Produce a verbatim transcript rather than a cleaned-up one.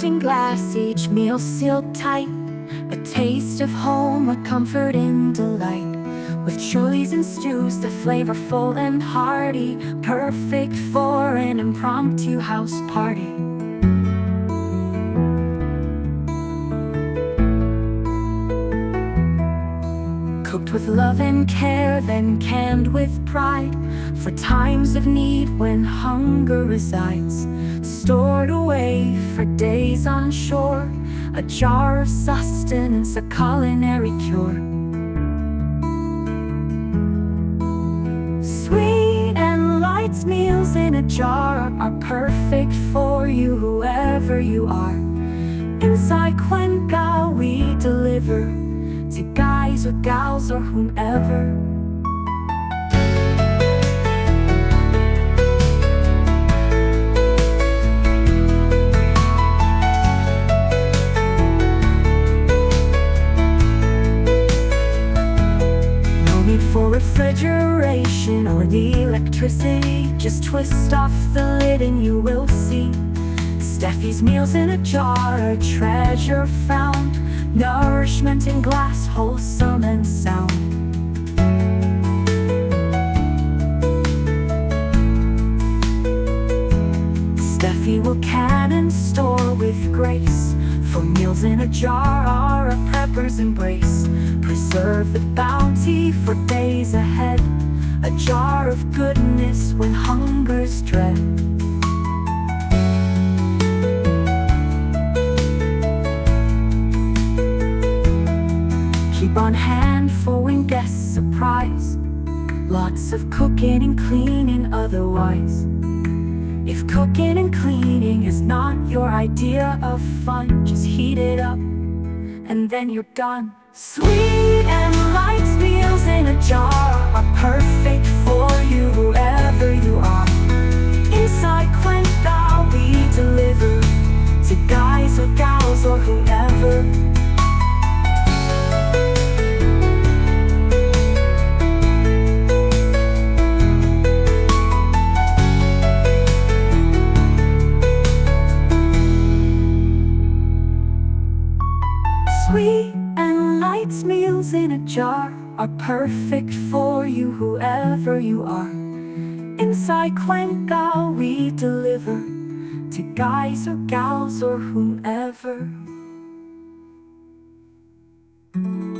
Wrapped in glass, each meal sealed tight, a taste of home, a comfort in delight. With chilies and stews, the flavorful and hearty, perfect for an impromptu house party. Cooked with love and care, then canned with pride, for times of need when hunger resides. Stored away for days on shore, a jar of sustenance, a culinary cure. Sweet and light meals in a jar are perfect for you, whoever you are. Inside Cuenca we deliver to guys or gals or whomever. No need for refrigeration or the electricity, just twist off the lid and you will see Steffi's meals in a jar, a treasure found, nourishment in glass, wholesome and sound. Steffi will can and store with grace, for meals in a jar are a prepper's embrace. Preserve the bounty for days ahead, a jar of goodness when hunger's dread. Keep on hand for when guests surprise, lots of cooking and cleaning otherwise. If cooking and cleaning is not your idea of fun, just heat it up and then you're done. Sweet and light meals in a jar are perfect for you, whoever you are. Inside Cuenca we deliver to guys or gals or whoever. Sweet and light meals in a jar are perfect for you, whoever you are. Inside Cuenca we deliver to guys or gals or whomever.